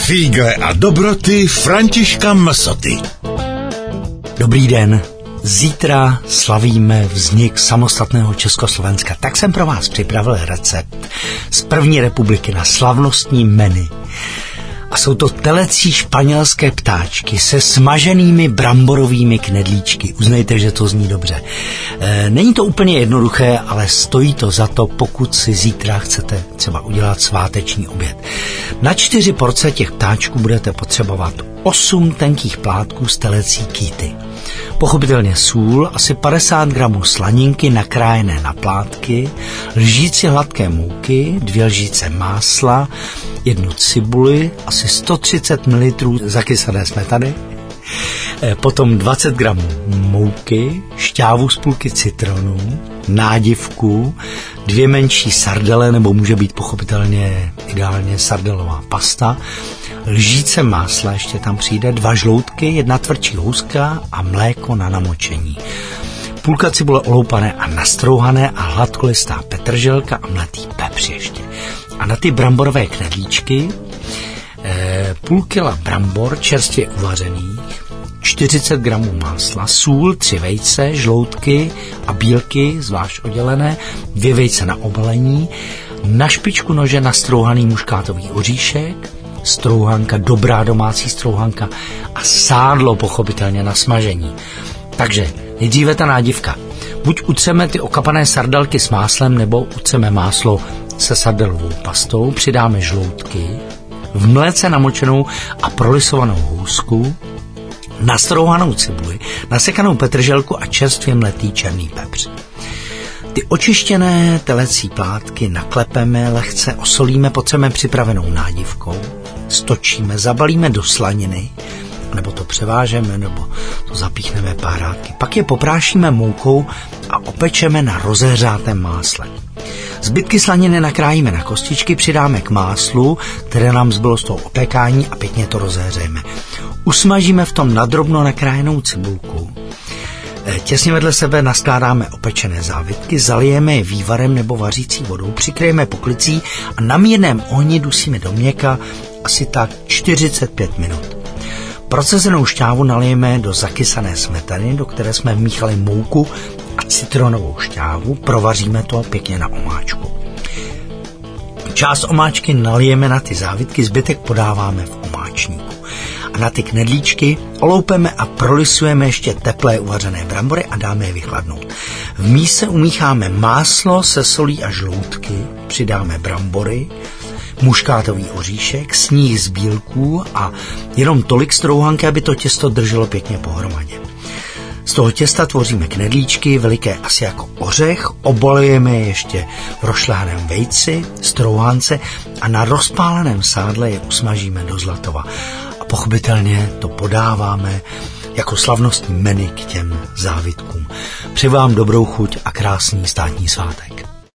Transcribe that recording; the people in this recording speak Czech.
Fígle a dobroty Františka Msoty. Dobrý den. Zítra slavíme vznik samostatného Československa. Tak jsem pro vás připravil recept z první republiky na slavnostní menu. A jsou to telecí španělské ptáčky se smaženými bramborovými knedlíčky. Uznejte, že to zní dobře. Není to úplně jednoduché, ale stojí to za to, pokud si zítra chcete třeba udělat sváteční oběd. Na 4 porce těch ptáčků budete potřebovat 8 tenkých plátků z telecí kýty. Pochopitelně sůl, asi 50 gramů slaninky nakrájené na plátky, lžíci hladké mouky, 2 lžíce másla, 1 cibuli, asi 130 ml zakysané smetany, potom 20 gramů mouky, šťávu z půlky citronu, nádivku, 2 menší sardele, nebo může být pochopitelně ideálně sardelová pasta, lžíce másla, ještě tam přijde, 2 žloutky, 1 tvrdší houska a mléko na namočení. Půlka cibule oloupané a nastrouhané a hladkolistá petrželka a mletý pepř ještě. A na ty bramborové knedlíčky půl kila brambor čerstvě uvařených, 40 gramů másla, sůl, 3 vejce, žloutky a bílky zvlášť oddělené, 2 vejce na obalení, na špičku nože nastrouhaný muškátový oříšek, strouhanka, dobrá domácí strouhanka a sádlo pochopitelně na smažení. Takže nejdříve ta nádivka. Buď utřeme ty okapané sardelky s máslem, nebo utřeme máslo se sardelovou pastou, přidáme žloutky, v mléce namočenou a prolisovanou housku, nastrouhanou cibuli, nasekanou petrželku a čerstvě mletý černý pepř. Ty očištěné telecí plátky naklepeme, lehce osolíme, potřeme připravenou nádivkou, stočíme, zabalíme do slaniny, nebo to převážeme, nebo to zapíchneme párátky. Pak je poprášíme moukou a opečeme na rozehřátém másle. Zbytky slaniny nakrájíme na kostičky, přidáme k máslu, které nám zbylo z toho opékání a pěkně to rozehřejeme. Usmažíme v tom nadrobno nakrájenou cibulku. Těsně vedle sebe naskládáme opečené závitky, zalijeme je vývarem nebo vařící vodou, přikryjeme poklicí a na mírném ohni dusíme do měka asi tak 45 minut. Procesenou šťávu nalijeme do zakysané smetany, do které jsme vmíchali mouku a citronovou šťávu, provaříme to pěkně na omáčku. Část omáčky nalijeme na ty závitky, zbytek podáváme v omáčníku. A na ty knedlíčky oloupeme a prolisujeme ještě teplé uvařené brambory a dáme je vychladnout. V míse umícháme máslo se solí a žloutky, přidáme brambory, muškátový oříšek, sníh z bílků a jenom tolik strouhanky, aby to těsto drželo pěkně pohromadě. Z toho těsta tvoříme knedlíčky, veliké asi jako ořech, obalujeme je ještě v rošlehaném vejci, strouhance a na rozpáleném sádle je usmažíme do zlatova. A pochopitelně to podáváme jako slavnostní menu k těm závitkům. Přeji vám dobrou chuť a krásný státní svátek.